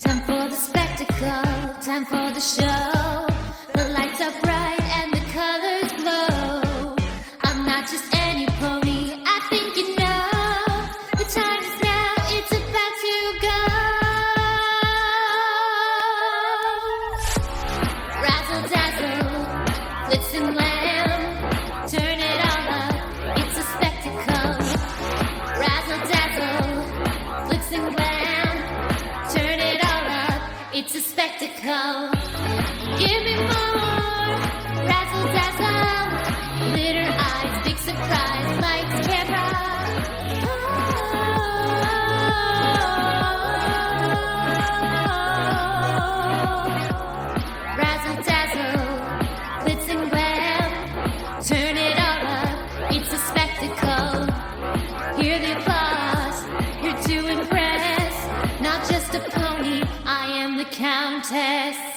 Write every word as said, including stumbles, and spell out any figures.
Time for the spectacle, time for the show. The lights are bright and the colors glow. I'm not just any pony, I think you know. The time is now, it's about to go. Razzle dazzle, glitz and glam, turn it all up, it's a spectacle. Razzle dazzle, glitz and glam, turn it all up, it's a spectacle. Give me more, razzle dazzle, glitter eyes, big surprise, lights, camera. Oh, razzle dazzle, glitz and glam, turn it all up, it's a spectacle. Hear the applause, here to impress, not just a pony, I am the Countess.